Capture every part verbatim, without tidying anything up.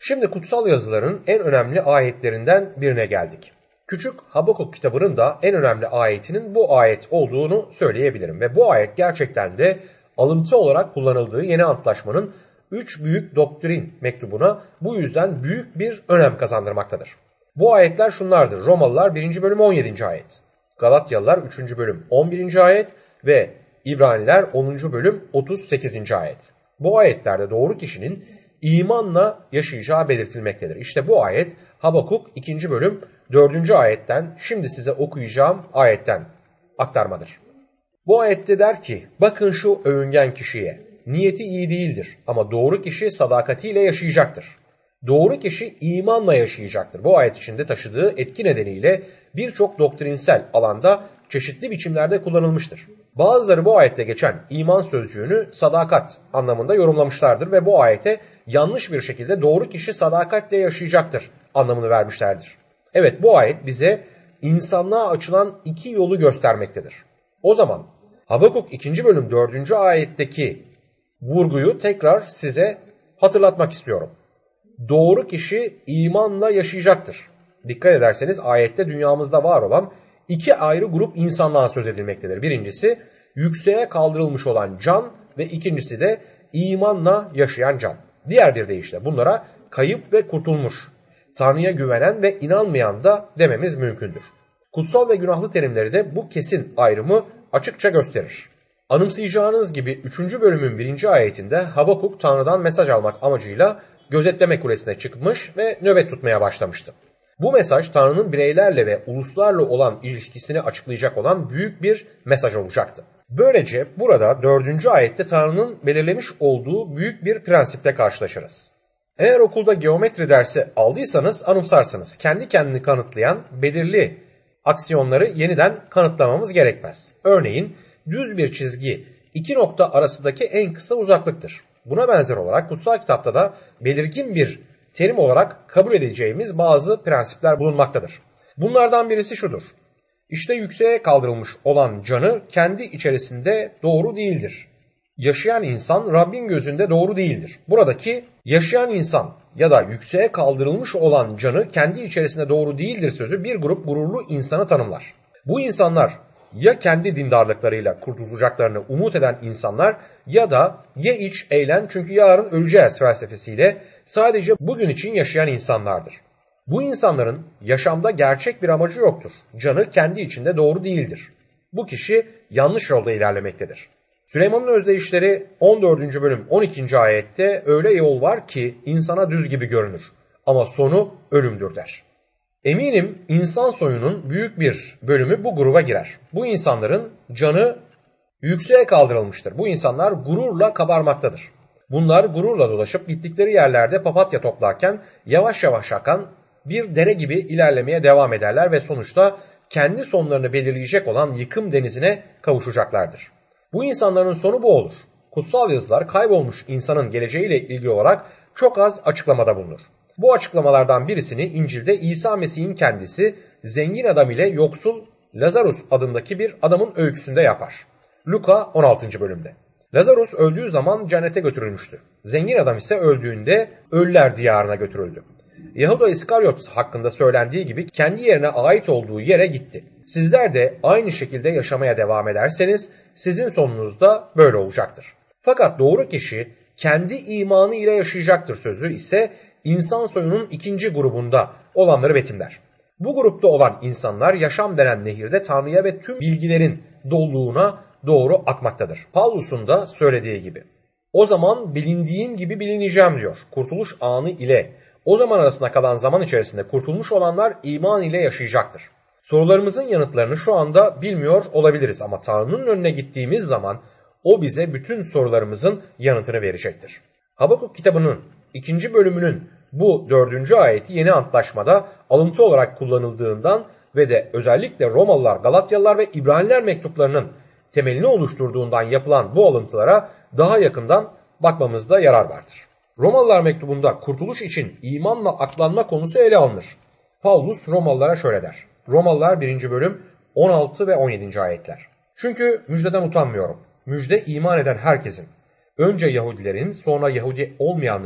Şimdi kutsal yazıların en önemli ayetlerinden birine geldik. Küçük Habakuk kitabının da en önemli ayetinin bu ayet olduğunu söyleyebilirim. Ve bu ayet gerçekten de alıntı olarak kullanıldığı Yeni Antlaşmanın üç büyük doktrin mektubuna bu yüzden büyük bir önem kazandırmaktadır. Bu ayetler şunlardır: Romalılar birinci bölüm on yedinci ayet, Galatyalılar üçüncü bölüm on birinci ayet ve İbraniler onuncu bölüm otuz sekizinci ayet. Bu ayetlerde doğru kişinin imanla yaşayacağı belirtilmektedir. İşte bu ayet Habakuk ikinci bölüm dördüncü ayetten, şimdi size okuyacağım ayetten aktarmadır. Bu ayette der ki, bakın şu övüngen kişiye, niyeti iyi değildir ama doğru kişi sadakatiyle yaşayacaktır. Doğru kişi imanla yaşayacaktır. Bu ayet içinde taşıdığı etki nedeniyle birçok doktrinsel alanda çeşitli biçimlerde kullanılmıştır. Bazıları bu ayette geçen iman sözcüğünü sadakat anlamında yorumlamışlardır ve bu ayete yanlış bir şekilde doğru kişi sadakatle yaşayacaktır anlamını vermişlerdir. Evet, bu ayet bize insanlığa açılan iki yolu göstermektedir. O zaman Habakuk ikinci bölüm dördüncü ayetteki vurguyu tekrar size hatırlatmak istiyorum. Doğru kişi imanla yaşayacaktır. Dikkat ederseniz ayette dünyamızda var olan iki ayrı grup insanlığa söz edilmektedir. Birincisi yükseğe kaldırılmış olan can ve ikincisi de imanla yaşayan can. Diğer bir deyişle bunlara kayıp ve kurtulmuş, Tanrı'ya güvenen ve inanmayan da dememiz mümkündür. Kutsal ve günahlı terimleri de bu kesin ayrımı açıkça gösterir. Anımsayacağınız gibi üçüncü bölümün birinci ayetinde Habakuk Tanrı'dan mesaj almak amacıyla gözetleme kulesine çıkmış ve nöbet tutmaya başlamıştı. Bu mesaj Tanrı'nın bireylerle ve uluslarla olan ilişkisini açıklayacak olan büyük bir mesaj olacaktı. Böylece burada dördüncü ayette Tanrı'nın belirlemiş olduğu büyük bir prensiple karşılaşırız. Eğer okulda geometri dersi aldıysanız anımsarsınız. Kendi kendini kanıtlayan belirli aksiyonları yeniden kanıtlamamız gerekmez. Örneğin düz bir çizgi iki nokta arasındaki en kısa uzaklıktır. Buna benzer olarak kutsal kitapta da belirgin bir terim olarak kabul edeceğimiz bazı prensipler bulunmaktadır. Bunlardan birisi şudur: İşte yükseğe kaldırılmış olan canı kendi içerisinde doğru değildir. Yaşayan insan Rabbin gözünde doğru değildir. Buradaki yaşayan insan ya da yükseğe kaldırılmış olan canı kendi içerisinde doğru değildir sözü bir grup gururlu insanı tanımlar. Bu insanlar ya kendi dindarlıklarıyla kurtulacaklarını umut eden insanlar ya da ye iç eğlen çünkü yarın öleceğiz felsefesiyle sadece bugün için yaşayan insanlardır. Bu insanların yaşamda gerçek bir amacı yoktur. Canı kendi içinde doğru değildir. Bu kişi yanlış yolda ilerlemektedir. Süleyman'ın özdeyişleri on dördüncü bölüm on ikinci ayette öyle yol var ki insana düz gibi görünür ama sonu ölümdür der. Eminim insan soyunun büyük bir bölümü bu gruba girer. Bu insanların canı yükseğe kaldırılmıştır. Bu insanlar gururla kabarmaktadır. Bunlar gururla dolaşıp gittikleri yerlerde papatya toplarken yavaş yavaş akan bir dere gibi ilerlemeye devam ederler ve sonuçta kendi sonlarını belirleyecek olan yıkım denizine kavuşacaklardır. Bu insanların sonu bu olur. Kutsal yazılar kaybolmuş insanın geleceğiyle ilgili olarak çok az açıklamada bulunur. Bu açıklamalardan birisini İncil'de İsa Mesih'in kendisi zengin adam ile yoksul Lazarus adındaki bir adamın öyküsünde yapar. Luka on altıncı bölümde. Lazarus öldüğü zaman cennete götürülmüştü. Zengin adam ise öldüğünde ölüler diyarına götürüldü. Yahuda İskaryot hakkında söylendiği gibi kendi yerine ait olduğu yere gitti. Sizler de aynı şekilde yaşamaya devam ederseniz sizin sonunuz da böyle olacaktır. Fakat doğru kişi kendi imanı ile yaşayacaktır sözü ise insan soyunun ikinci grubunda olanları betimler. Bu grupta olan insanlar yaşam denen nehirde Tanrı'ya ve tüm bilgilerin doluluğuna doğru akmaktadır. Paulus'un da söylediği gibi. O zaman bilindiğin gibi bilineceğim diyor. Kurtuluş anı ile o zaman arasında kalan zaman içerisinde kurtulmuş olanlar iman ile yaşayacaktır. Sorularımızın yanıtlarını şu anda bilmiyor olabiliriz ama Tanrı'nın önüne gittiğimiz zaman o bize bütün sorularımızın yanıtını verecektir. Habakuk kitabının ikinci bölümünün bu dördüncü ayeti Yeni Antlaşmada alıntı olarak kullanıldığından ve de özellikle Romalılar, Galatyalılar ve İbraniler mektuplarının temelini oluşturduğundan yapılan bu alıntılara daha yakından bakmamızda yarar vardır. Romalılar mektubunda kurtuluş için imanla aklanma konusu ele alınır. Paulus Romalılara şöyle der. Romalılar birinci bölüm on altı ve on yedinci ayetler. Çünkü müjdeden utanmıyorum. Müjde iman eden herkesin, önce Yahudilerin sonra Yahudi olmayanların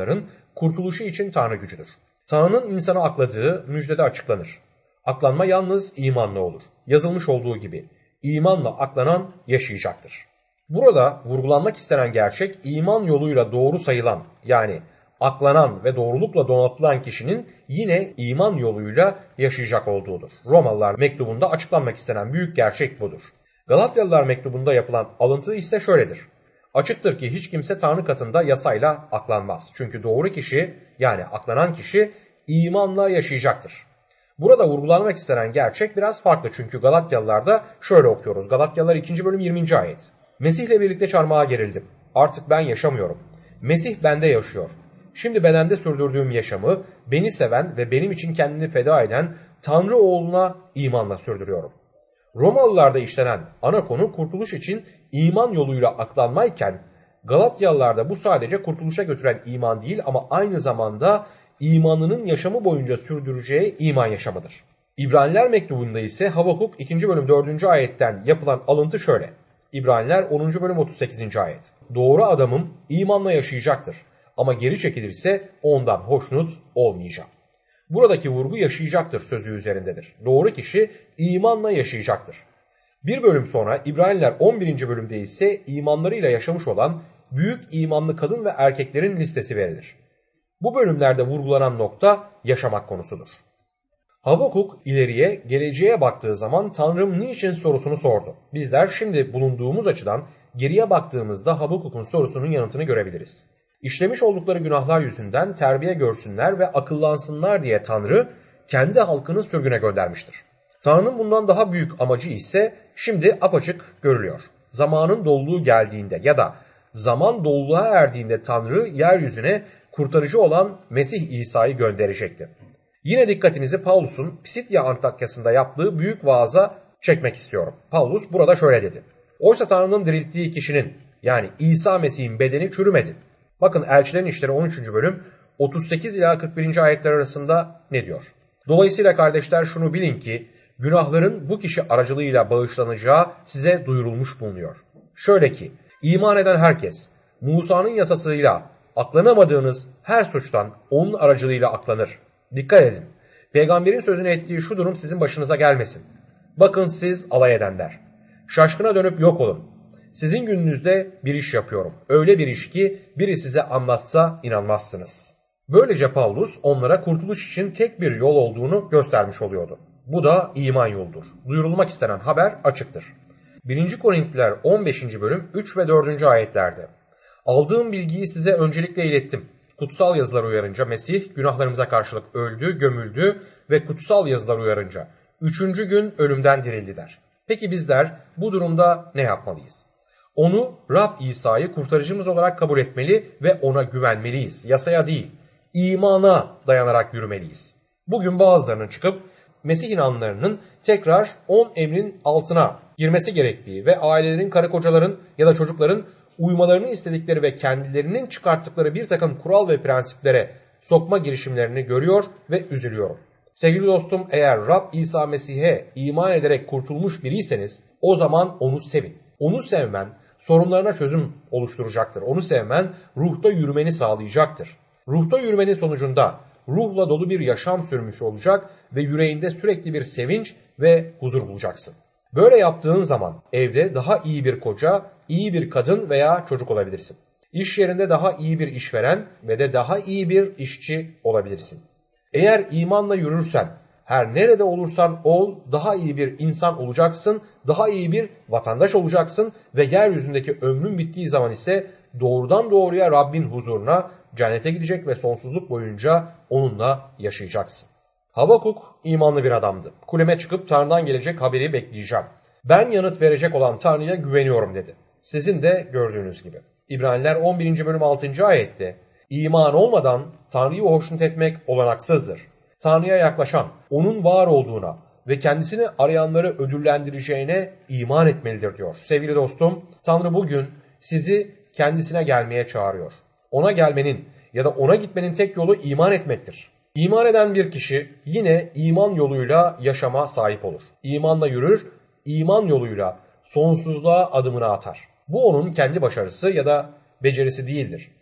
kurtuluşu için Tanrı gücüdür. Tanrı'nın insanı akladığı müjdede açıklanır. Aklanma yalnız imanla olur. Yazılmış olduğu gibi imanla aklanan yaşayacaktır. Burada vurgulanmak istenen gerçek iman yoluyla doğru sayılan yani aklanan ve doğrulukla donatılan kişinin yine iman yoluyla yaşayacak olduğudur. Romalılar mektubunda açıklanmak istenen büyük gerçek budur. Galatyalılar mektubunda yapılan alıntı ise şöyledir. Açıktır ki hiç kimse Tanrı katında yasayla aklanmaz. Çünkü doğru kişi yani aklanan kişi imanla yaşayacaktır. Burada vurgulanmak istenen gerçek biraz farklı çünkü Galatyalılarda şöyle okuyoruz. Galatyalılar ikinci bölüm yirminci ayet. Mesih'le birlikte çarmıha gerildim. Artık ben yaşamıyorum. Mesih bende yaşıyor. Şimdi bedende sürdürdüğüm yaşamı beni seven ve benim için kendini feda eden Tanrı oğluna imanla sürdürüyorum. Romalılarda işlenen ana konu kurtuluş için iman yoluyla aklanmayken Galatyalılarda bu sadece kurtuluşa götüren iman değil ama aynı zamanda imanının yaşamı boyunca sürdüreceği iman yaşamıdır. İbraniler mektubunda ise Habakuk ikinci bölüm dördüncü ayetten yapılan alıntı şöyle. İbraniler onuncu bölüm otuz sekizinci ayet. Doğru adamım imanla yaşayacaktır ama geri çekilirse ondan hoşnut olmayacak. Buradaki vurgu yaşayacaktır sözü üzerindedir. Doğru kişi imanla yaşayacaktır. Bir bölüm sonra İbraniler on birinci bölümde ise imanlarıyla yaşamış olan büyük imanlı kadın ve erkeklerin listesi verilir. Bu bölümlerde vurgulanan nokta yaşamak konusudur. Habakuk ileriye, geleceğe baktığı zaman Tanrım niçin sorusunu sordu. Bizler şimdi bulunduğumuz açıdan geriye baktığımızda Habakuk'un sorusunun yanıtını görebiliriz. İşlemiş oldukları günahlar yüzünden terbiye görsünler ve akıllansınlar diye Tanrı kendi halkını sürgüne göndermiştir. Tanrı'nın bundan daha büyük amacı ise şimdi apaçık görülüyor. Zamanın doluluğu geldiğinde ya da zaman doluluğa erdiğinde Tanrı yeryüzüne kurtarıcı olan Mesih İsa'yı gönderecekti. Yine dikkatinizi Paulus'un Pisidya Antakya'sında yaptığı büyük vaaza çekmek istiyorum. Paulus burada şöyle dedi. Oysa Tanrı'nın dirilttiği kişinin yani İsa Mesih'in bedeni çürümedi. Bakın Elçilerin İşleri on üçüncü bölüm otuz sekiz ila kırk birinci ayetler arasında ne diyor? Dolayısıyla kardeşler şunu bilin ki günahların bu kişi aracılığıyla bağışlanacağı size duyurulmuş bulunuyor. Şöyle ki iman eden herkes Musa'nın yasasıyla aklanamadığınız her suçtan onun aracılığıyla aklanır. Dikkat edin. Peygamberin sözünü ettiği şu durum sizin başınıza gelmesin. Bakın siz alay edenler. Şaşkına dönüp yok olun. Sizin gününüzde bir iş yapıyorum. Öyle bir iş ki biri size anlatsa inanmazsınız. Böylece Paulus onlara kurtuluş için tek bir yol olduğunu göstermiş oluyordu. Bu da iman yoludur. Duyurulmak istenen haber açıktır. birinci Korintliler on beşinci bölüm üç ve dördüncü ayetlerde. Aldığım bilgiyi size öncelikle ilettim. Kutsal yazılar uyarınca Mesih günahlarımıza karşılık öldü, gömüldü ve kutsal yazılar uyarınca üçüncü gün ölümden dirildi der. Peki bizler bu durumda ne yapmalıyız? Onu Rab İsa'yı kurtarıcımız olarak kabul etmeli ve ona güvenmeliyiz. Yasaya değil, imana dayanarak yürümeliyiz. Bugün bazılarının çıkıp Mesih inanlarının tekrar on emrin altına girmesi gerektiği ve ailelerin, karı kocaların ya da çocukların uymalarını istedikleri ve kendilerinin çıkarttıkları bir takım kural ve prensiplere sokma girişimlerini görüyor ve üzülüyorum. Sevgili dostum, eğer Rab İsa Mesih'e iman ederek kurtulmuş biriyseniz o zaman onu sevin. Onu sevmen sorunlarına çözüm oluşturacaktır. Onu sevmen ruhta yürümeni sağlayacaktır. Ruhta yürümenin sonucunda ruhla dolu bir yaşam sürmüş olacak ve yüreğinde sürekli bir sevinç ve huzur bulacaksın. Böyle yaptığın zaman evde daha iyi bir koca, iyi bir kadın veya çocuk olabilirsin. İş yerinde daha iyi bir işveren ve de daha iyi bir işçi olabilirsin. Eğer imanla yürürsen, her nerede olursan ol, daha iyi bir insan olacaksın, daha iyi bir vatandaş olacaksın ve yeryüzündeki ömrün bittiği zaman ise doğrudan doğruya Rabbin huzuruna, cennete gidecek ve sonsuzluk boyunca onunla yaşayacaksın. Habakuk imanlı bir adamdı. Kuleme çıkıp Tanrı'dan gelecek haberi bekleyeceğim. Ben yanıt verecek olan Tanrı'ya güveniyorum dedi. Sizin de gördüğünüz gibi. İbraniler on birinci bölüm altıncı ayette İman olmadan Tanrı'yı hoşnut etmek olanaksızdır. Tanrı'ya yaklaşan, onun var olduğuna ve kendisini arayanları ödüllendireceğine iman etmelidir diyor. Sevgili dostum, Tanrı bugün sizi kendisine gelmeye çağırıyor. Ona gelmenin ya da ona gitmenin tek yolu iman etmektir. İman eden bir kişi yine iman yoluyla yaşama sahip olur. İmanla yürür, iman yoluyla sonsuzluğa adımını atar. Bu onun kendi başarısı ya da becerisi değildir.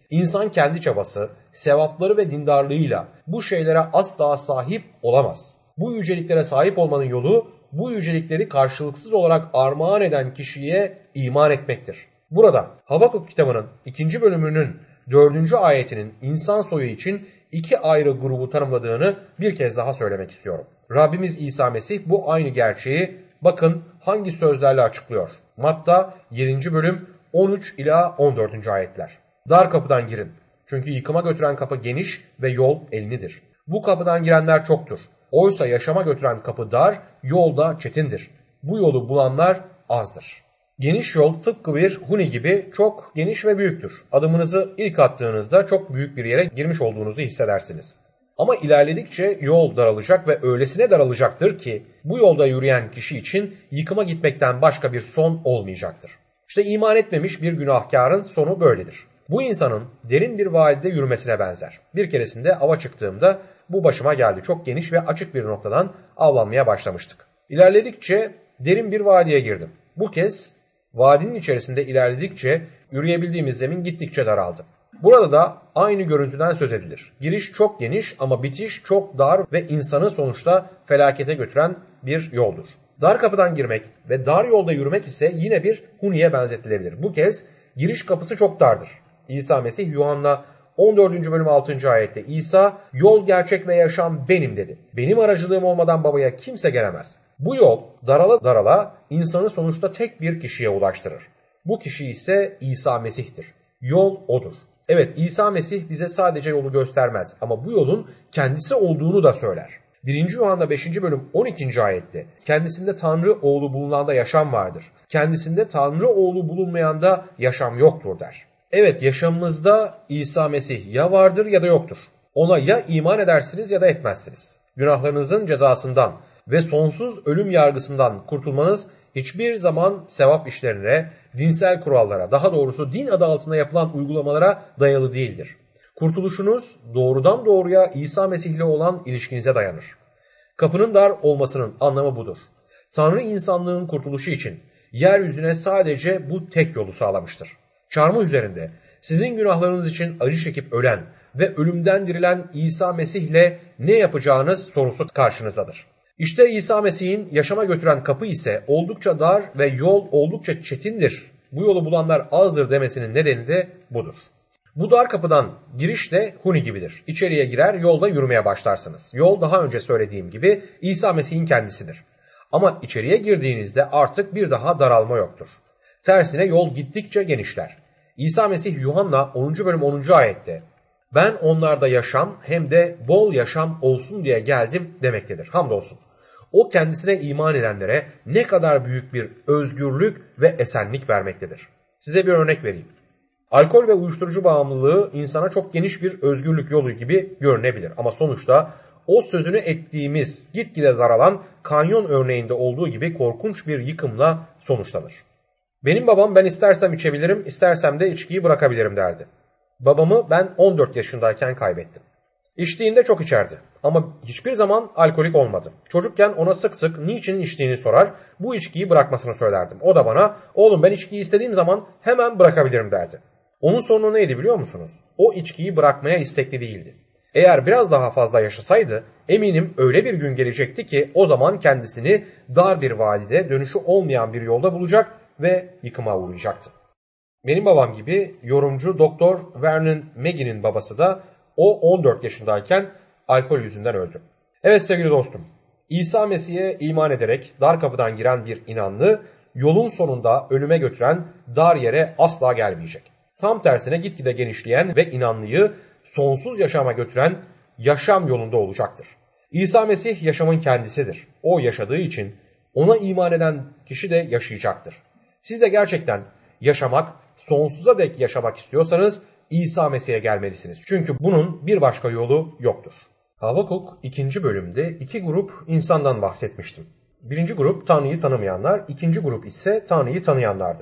İnsan kendi çabası, sevapları ve dindarlığıyla bu şeylere asla sahip olamaz. Bu yüceliklere sahip olmanın yolu, bu yücelikleri karşılıksız olarak armağan eden kişiye iman etmektir. Burada Habakuk kitabının ikinci bölümünün dördüncü ayetinin insan soyu için iki ayrı grubu tanımladığını bir kez daha söylemek istiyorum. Rabbimiz İsa Mesih bu aynı gerçeği bakın hangi sözlerle açıklıyor. Matta yedinci bölüm on üç ila on dördüncü ayetler. Dar kapıdan girin. Çünkü yıkıma götüren kapı geniş ve yol enlidir. Bu kapıdan girenler çoktur. Oysa yaşama götüren kapı dar, yol da çetindir. Bu yolu bulanlar azdır. Geniş yol tıpkı bir huni gibi çok geniş ve büyüktür. Adımınızı ilk attığınızda çok büyük bir yere girmiş olduğunuzu hissedersiniz. Ama ilerledikçe yol daralacak ve öylesine daralacaktır ki bu yolda yürüyen kişi için yıkıma gitmekten başka bir son olmayacaktır. İşte iman etmemiş bir günahkarın sonu böyledir. Bu insanın derin bir vadide yürümesine benzer. Bir keresinde ava çıktığımda bu başıma geldi. Çok geniş ve açık bir noktadan avlanmaya başlamıştık. İlerledikçe derin bir vadiye girdim. Bu kez vadinin içerisinde ilerledikçe yürüyebildiğimiz zemin gittikçe daraldı. Burada da aynı görüntüden söz edilir. Giriş çok geniş ama bitiş çok dar ve insanı sonuçta felakete götüren bir yoldur. Dar kapıdan girmek ve dar yolda yürümek ise yine bir huniye benzetilebilir. Bu kez giriş kapısı çok dardır. İsa Mesih Yuhanna on dördüncü bölüm altıncı ayette İsa yol, gerçek ve yaşam benim dedi. Benim aracılığım olmadan babaya kimse gelemez. Bu yol darala darala insanı sonuçta tek bir kişiye ulaştırır. Bu kişi ise İsa Mesih'tir. Yol odur. Evet, İsa Mesih bize sadece yolu göstermez ama bu yolun kendisi olduğunu da söyler. birinci Yuhanna beşinci bölüm on ikinci ayette kendisinde Tanrı oğlu bulunanda yaşam vardır. Kendisinde Tanrı oğlu bulunmayanda yaşam yoktur der. Evet, yaşamımızda İsa Mesih ya vardır ya da yoktur. Ona ya iman edersiniz ya da etmezsiniz. Günahlarınızın cezasından ve sonsuz ölüm yargısından kurtulmanız hiçbir zaman sevap işlerine, dinsel kurallara, daha doğrusu din adı altında yapılan uygulamalara dayalı değildir. Kurtuluşunuz doğrudan doğruya İsa Mesih'le olan ilişkinize dayanır. Kapının dar olmasının anlamı budur. Tanrı insanlığın kurtuluşu için yeryüzüne sadece bu tek yolu sağlamıştır. Çarmıh üzerinde sizin günahlarınız için acı çekip ölen ve ölümden dirilen İsa Mesih'le ne yapacağınız sorusu karşınızdadır. İşte İsa Mesih'in yaşama götüren kapı ise oldukça dar ve yol oldukça çetindir. Bu yolu bulanlar azdır demesinin nedeni de budur. Bu dar kapıdan giriş de huni gibidir. İçeriye girer, yolda yürümeye başlarsınız. Yol, daha önce söylediğim gibi, İsa Mesih'in kendisidir. Ama içeriye girdiğinizde artık bir daha daralma yoktur. Tersine yol gittikçe genişler. İsa Mesih Yuhanna onuncu bölüm onuncu ayette "Ben onlarda yaşam hem de bol yaşam olsun diye geldim" demektedir. Hamdolsun. O kendisine iman edenlere ne kadar büyük bir özgürlük ve esenlik vermektedir. Size bir örnek vereyim. Alkol ve uyuşturucu bağımlılığı insana çok geniş bir özgürlük yolu gibi görünebilir. Ama sonuçta o sözünü ettiğimiz gitgide daralan kanyon örneğinde olduğu gibi korkunç bir yıkımla sonuçlanır. Benim babam ben istersem içebilirim, istersem de içkiyi bırakabilirim derdi. Babamı ben on dört yaşındayken kaybettim. İçtiğinde çok içerdi ama hiçbir zaman alkolik olmadı. Çocukken ona sık sık niçin içtiğini sorar, bu içkiyi bırakmasını söylerdim. O da bana oğlum ben içkiyi istediğim zaman hemen bırakabilirim derdi. Onun sorunu neydi biliyor musunuz? O içkiyi bırakmaya istekli değildi. Eğer biraz daha fazla yaşasaydı eminim öyle bir gün gelecekti ki o zaman kendisini dar bir vadide dönüşü olmayan bir yolda bulacak ve yıkıma uğrayacaktı. Benim babam gibi yorumcu Doktor Vernon Maggie'nin babası da o on dört yaşındayken alkol yüzünden öldü. Evet sevgili dostum, İsa Mesih'e iman ederek dar kapıdan giren bir inanlı yolun sonunda ölüme götüren dar yere asla gelmeyecek. Tam tersine gitgide genişleyen ve inanlıyı sonsuz yaşama götüren yaşam yolunda olacaktır. İsa Mesih yaşamın kendisidir. O yaşadığı için ona iman eden kişi de yaşayacaktır. Siz de gerçekten yaşamak, sonsuza dek yaşamak istiyorsanız İsa Mesih'e gelmelisiniz. Çünkü bunun bir başka yolu yoktur. Habakuk ikinci bölümde iki grup insandan bahsetmiştim. Birinci grup Tanrı'yı tanımayanlar, ikinci grup ise Tanrı'yı tanıyanlardır.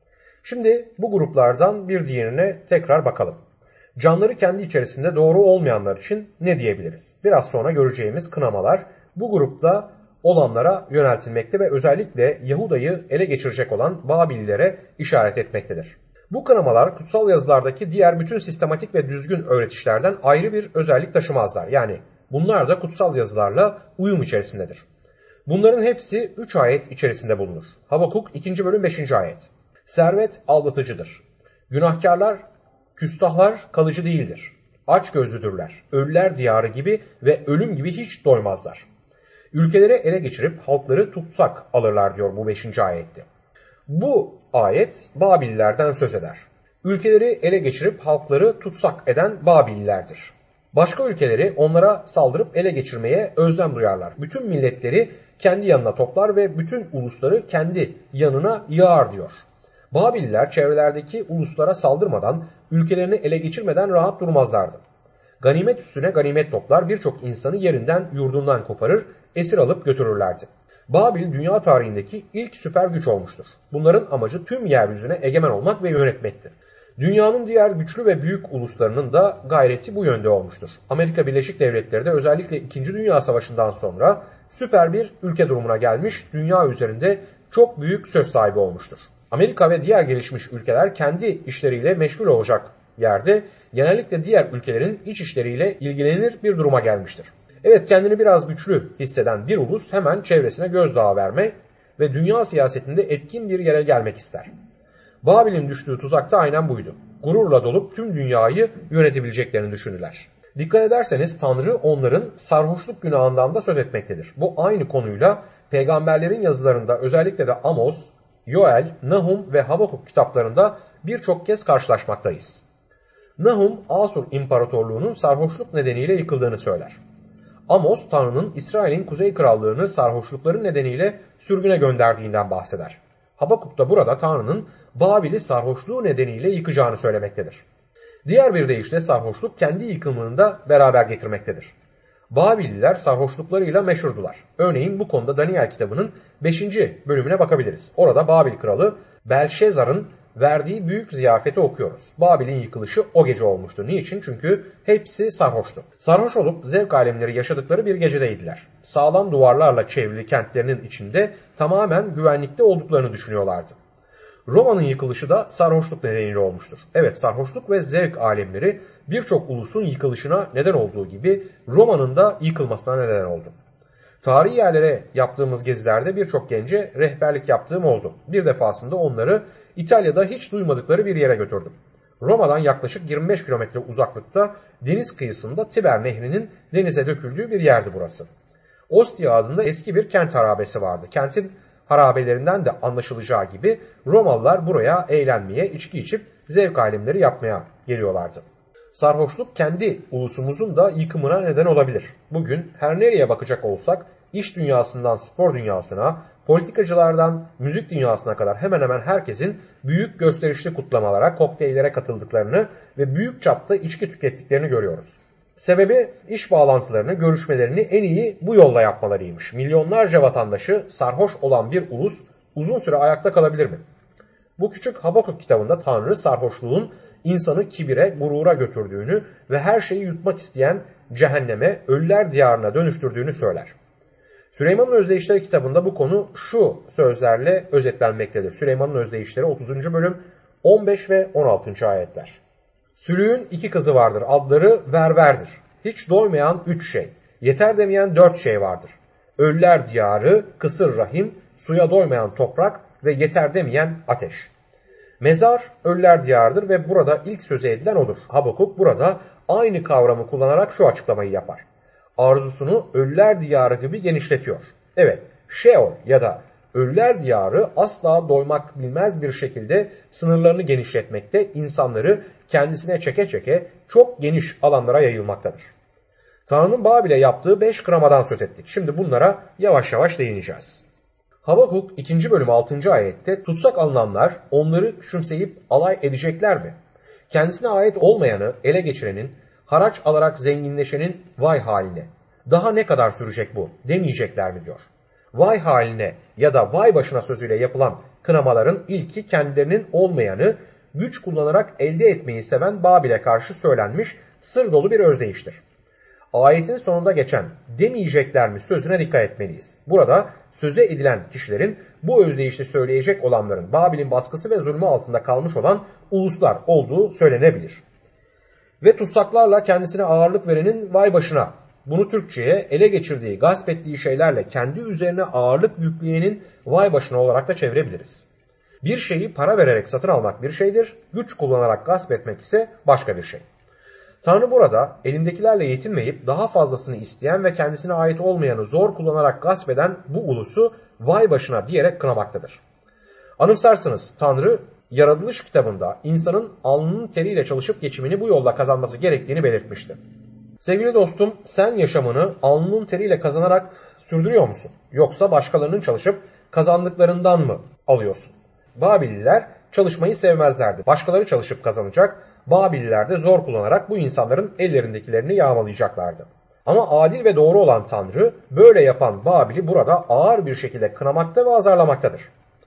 Şimdi bu gruplardan bir diğerine tekrar bakalım. Canları kendi içerisinde doğru olmayanlar için ne diyebiliriz? Biraz sonra göreceğimiz kınamalar bu grupta olanlara yöneltilmekte ve özellikle Yahuda'yı ele geçirecek olan Babillilere işaret etmektedir. Bu kınamalar kutsal yazılardaki diğer bütün sistematik ve düzgün öğretişlerden ayrı bir özellik taşımazlar. Yani bunlar da kutsal yazılarla uyum içerisindedir. Bunların hepsi üç ayet içerisinde bulunur. Habakuk ikinci bölüm beşinci ayet. Servet aldatıcıdır. Günahkarlar, küstahlar kalıcı değildir. Açgözlüdürler. Ölüler diyarı gibi ve ölüm gibi hiç doymazlar. Ülkeleri ele geçirip halkları tutsak alırlar diyor bu beşinci ayette. Bu ayet Babililerden söz eder. Ülkeleri ele geçirip halkları tutsak eden Babililerdir. Başka ülkeleri onlara saldırıp ele geçirmeye özlem duyarlar. Bütün milletleri kendi yanına toplar ve bütün ulusları kendi yanına yığar diyor. Babililer çevrelerdeki uluslara saldırmadan, ülkelerini ele geçirmeden rahat durmazlardı. Ganimet üstüne ganimet toplar, birçok insanı yerinden yurdundan koparır, esir alıp götürürlerdi. Babil dünya tarihindeki ilk süper güç olmuştur. Bunların amacı tüm yeryüzüne egemen olmak ve yönetmektir. Dünyanın diğer güçlü ve büyük uluslarının da gayreti bu yönde olmuştur. Amerika Birleşik Devletleri de özellikle İkinci Dünya Savaşı'ndan sonra süper bir ülke durumuna gelmiş, dünya üzerinde çok büyük söz sahibi olmuştur. Amerika ve diğer gelişmiş ülkeler kendi işleriyle meşgul olacak yerde genellikle diğer ülkelerin iç işleriyle ilgilenir bir duruma gelmiştir. Evet, kendini biraz güçlü hisseden bir ulus hemen çevresine gözdağı verme ve dünya siyasetinde etkin bir yere gelmek ister. Babil'in düştüğü tuzak da aynen buydu. Gururla dolup tüm dünyayı yönetebileceklerini düşündüler. Dikkat ederseniz Tanrı onların sarhoşluk günahından da söz etmektedir. Bu aynı konuyla peygamberlerin yazılarında özellikle de Amos, Yoel, Nahum ve Habakuk kitaplarında birçok kez karşılaşmaktayız. Nahum, Asur İmparatorluğu'nun sarhoşluk nedeniyle yıkıldığını söyler. Amos, Tanrı'nın İsrail'in kuzey krallığını sarhoşlukları nedeniyle sürgüne gönderdiğinden bahseder. Habakuk da burada Tanrı'nın Babil'i sarhoşluğu nedeniyle yıkacağını söylemektedir. Diğer bir deyişle sarhoşluk kendi yıkımını da beraber getirmektedir. Babililer sarhoşluklarıyla meşhurdular. Örneğin bu konuda Daniel kitabının beşinci bölümüne bakabiliriz. Orada Babil kralı Belşezar'ın verdiği büyük ziyafeti okuyoruz. Babil'in yıkılışı o gece olmuştu. Niçin? Çünkü hepsi sarhoştu. Sarhoş olup zevk alemleri yaşadıkları bir gecedeydiler. Sağlam duvarlarla çevrili kentlerinin içinde tamamen güvenlikte olduklarını düşünüyorlardı. Roma'nın yıkılışı da sarhoşluk nedeniyle olmuştur. Evet, sarhoşluk ve zevk alemleri birçok ulusun yıkılışına neden olduğu gibi Roma'nın da yıkılmasına neden oldu. Tarihi yerlere yaptığımız gezilerde birçok gence rehberlik yaptığım oldu. Bir defasında onları İtalya'da hiç duymadıkları bir yere götürdüm. Roma'dan yaklaşık yirmi beş kilometre uzaklıkta deniz kıyısında Tiber Nehri'nin denize döküldüğü bir yerdi burası. Ostia adında eski bir kent harabesi vardı. Kentin harabelerinden de anlaşılacağı gibi Romalılar buraya eğlenmeye, içki içip zevk alemleri yapmaya geliyorlardı. Sarhoşluk kendi ulusumuzun da yıkımına neden olabilir. Bugün her nereye bakacak olsak iş dünyasından spor dünyasına, politikacılardan müzik dünyasına kadar hemen hemen herkesin büyük gösterişli kutlamalara, kokteyllere katıldıklarını ve büyük çapta içki tükettiklerini görüyoruz. Sebebi iş bağlantılarını, görüşmelerini en iyi bu yolla yapmalarıymış. Milyonlarca vatandaşı sarhoş olan bir ulus uzun süre ayakta kalabilir mi? Bu küçük Habakuk kitabında Tanrı sarhoşluğun insanı kibire, gurura götürdüğünü ve her şeyi yutmak isteyen cehenneme, ölüler diyarına dönüştürdüğünü söyler. Süleyman'ın Özdeyişleri kitabında bu konu şu sözlerle özetlenmektedir. Süleyman'ın Özdeyişleri otuzuncu bölüm on beş ve on altıncı ayetler. Sülüğün iki kızı vardır, adları Verver'dir. Hiç doymayan üç şey, yeter demeyen dört şey vardır. Ölüler diyarı, kısır rahim, suya doymayan toprak ve yeter demeyen ateş. Mezar ölüler diyarıdır ve burada ilk sözü edilen odur. Habakuk burada aynı kavramı kullanarak şu açıklamayı yapar. Arzusunu ölüler diyarı gibi genişletiyor. Evet, Şeol ya da ölüler diyarı asla doymak bilmez bir şekilde sınırlarını genişletmekte, insanları kendisine çeke çeke çok geniş alanlara yayılmaktadır. Tanrı'nın Babil'e yaptığı beş kınamadan söz ettik. Şimdi bunlara yavaş yavaş değineceğiz. Habakuk ikinci bölüm altıncı ayette tutsak alınanlar onları küçümseyip alay edecekler mi? Kendisine ait olmayanı ele geçirenin, haraç alarak zenginleşenin vay haline. Daha ne kadar sürecek bu demeyecekler mi diyor. Vay haline ya da vay başına sözüyle yapılan kınamaların ilki kendilerinin olmayanı güç kullanarak elde etmeyi seven Babil'e karşı söylenmiş sır dolu bir özdeyiştir. ayetin sonunda geçen demeyecekler mi sözüne dikkat etmeliyiz. Burada söze edilen kişilerin bu özdeyişte söyleyecek olanların Babil'in baskısı ve zulmü altında kalmış olan uluslar olduğu söylenebilir. Ve tutsaklarla kendisine ağırlık verenin vay başına. Bunu Türkçe'ye ele geçirdiği, gasp ettiği şeylerle kendi üzerine ağırlık yükleyenin vay başına olarak da çevirebiliriz. Bir şeyi para vererek satın almak bir şeydir, güç kullanarak gasp etmek ise başka bir şey. Tanrı burada elindekilerle yetinmeyip daha fazlasını isteyen ve kendisine ait olmayanı zor kullanarak gasp eden bu ulusu vay başına diyerek kınamaktadır. Anımsarsınız, Tanrı yaratılış kitabında insanın alnının teriyle çalışıp geçimini bu yolla kazanması gerektiğini belirtmişti. Sevgili dostum, sen yaşamını alnının teriyle kazanarak sürdürüyor musun? Yoksa başkalarının çalışıp kazandıklarından mı alıyorsun? Babililer çalışmayı sevmezlerdi. Başkaları çalışıp kazanacak, Babililer de zor kullanarak bu insanların ellerindekilerini yağmalayacaklardı. Ama adil ve doğru olan Tanrı böyle yapan Babil'i burada ağır bir şekilde kınamakta ve azarlamaktadır.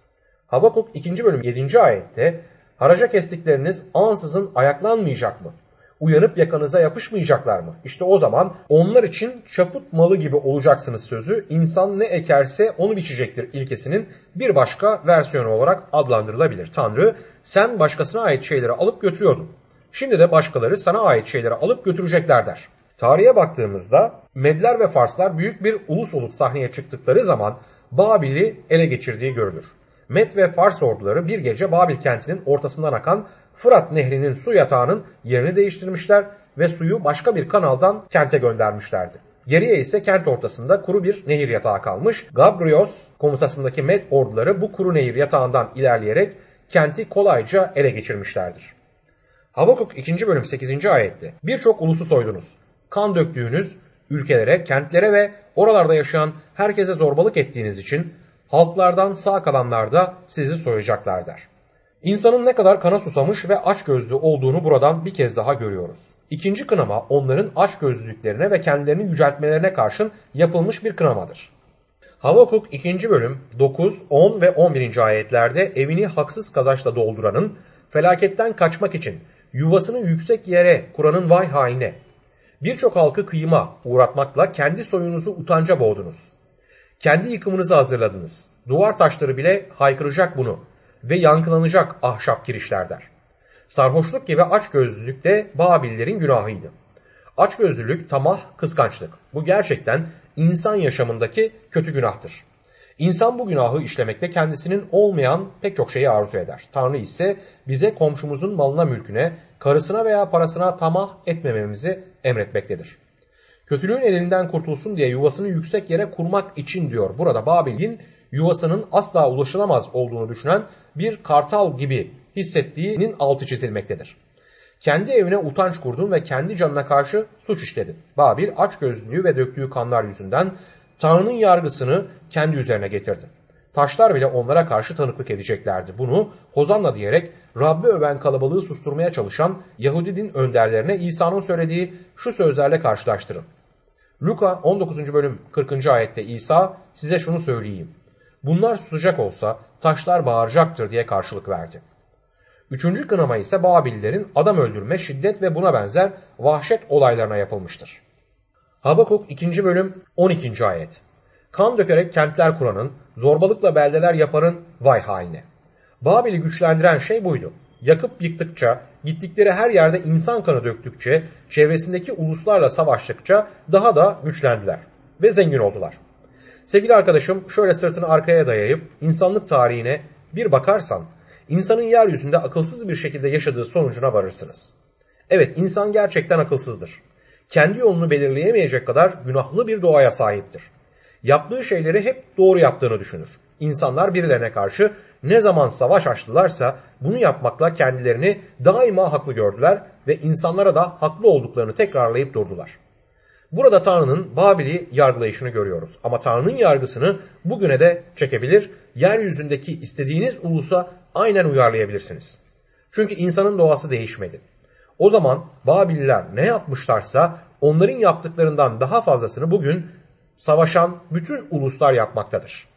Habakuk ikinci bölüm yedinci ayette haraca kestikleriniz ansızın ayaklanmayacak mı? Uyanıp yakanıza yapışmayacaklar mı? İşte o zaman onlar için çaput malı gibi olacaksınız sözü insan ne ekerse onu biçecektir ilkesinin bir başka versiyonu olarak adlandırılabilir. Tanrı sen başkasına ait şeyleri alıp götürüyordun. Şimdi de başkaları sana ait şeyleri alıp götürecekler der. Tarihe baktığımızda Medler ve Farslar büyük bir ulus olup sahneye çıktıkları zaman Babil'i ele geçirdiği görülür. Med ve Fars orduları bir gece Babil kentinin ortasından akan Fırat Nehri'nin su yatağının yerini değiştirmişler ve suyu başka bir kanaldan kente göndermişlerdi. Geriye ise kent ortasında kuru bir nehir yatağı kalmış. Gabrios komutasındaki Med orduları bu kuru nehir yatağından ilerleyerek kenti kolayca ele geçirmişlerdir. Habakuk ikinci bölüm sekizinci ayette birçok ulusu soydunuz. Kan döktüğünüz ülkelere, kentlere ve oralarda yaşayan herkese zorbalık ettiğiniz için halklardan sağ kalanlar da sizi soyacaklar der. İnsanın ne kadar kana susamış ve açgözlü olduğunu buradan bir kez daha görüyoruz. İkinci kınama onların açgözlülüklerine ve kendilerini yüceltmelerine karşın yapılmış bir kınamadır. Habakuk ikinci bölüm dokuz, on ve on birinci ayetlerde evini haksız kazançla dolduranın, felaketten kaçmak için yuvasını yüksek yere kuranın vay haline. Birçok halkı kıyıma uğratmakla kendi soyunuzu utanca boğdunuz. Kendi yıkımınızı hazırladınız. Duvar taşları bile haykıracak bunu ve yankılanacak ahşap girişler der. Sarhoşluk gibi açgözlülük de Babillerin günahıydı. Açgözlülük, tamah, kıskançlık. Bu gerçekten insan yaşamındaki kötü günahtır. İnsan bu günahı işlemekte kendisinin olmayan pek çok şeyi arzu eder. Tanrı ise bize komşumuzun malına mülküne, karısına veya parasına tamah etmememizi emretmektedir. Kötülüğün elinden kurtulsun diye yuvasını yüksek yere kurmak için diyor. Burada Babil'in yuvasının asla ulaşılamaz olduğunu düşünen bir kartal gibi hissettiğinin altı çizilmektedir. Kendi evine utanç kurdun ve kendi canına karşı suç işledin. Babil açgözlülüğü ve döktüğü kanlar yüzünden Tanrı'nın yargısını kendi üzerine getirdi. Taşlar bile onlara karşı tanıklık edeceklerdi. Bunu Hozanna diyerek Rabbi öven kalabalığı susturmaya çalışan Yahudi din önderlerine İsa'nın söylediği şu sözlerle karşılaştırın. Luka on dokuzuncu bölüm kırkıncı ayette İsa size şunu söyleyeyim. Bunlar susacak olsa taşlar bağıracaktır diye karşılık verdi. Üçüncü kınama ise Babillerin adam öldürme, şiddet ve buna benzer vahşet olaylarına yapılmıştır. Habakuk ikinci bölüm on ikinci ayet. Kan dökerek kentler kuranın, zorbalıkla beldeler yapanın vay haline. Babil'i güçlendiren şey buydu. Yakıp yıktıkça, gittikleri her yerde insan kanı döktükçe, çevresindeki uluslarla savaştıkça daha da güçlendiler ve zengin oldular. Sevgili arkadaşım, şöyle sırtını arkaya dayayıp insanlık tarihine bir bakarsan, insanın yeryüzünde akılsız bir şekilde yaşadığı sonucuna varırsınız. Evet, insan gerçekten akılsızdır. Kendi yolunu belirleyemeyecek kadar günahlı bir doğaya sahiptir. Yaptığı şeyleri hep doğru yaptığını düşünür. İnsanlar birilerine karşı ne zaman savaş açtılarsa bunu yapmakla kendilerini daima haklı gördüler ve insanlara da haklı olduklarını tekrarlayıp durdular. Burada Tanrı'nın Babil'i yargılayışını görüyoruz. Ama Tanrı'nın yargısını bugüne de çekebilir, yeryüzündeki istediğiniz ulusa aynen uyarlayabilirsiniz. Çünkü insanın doğası değişmedi. O zaman Babililer ne yapmışlarsa onların yaptıklarından daha fazlasını bugün savaşan bütün uluslar yapmaktadır.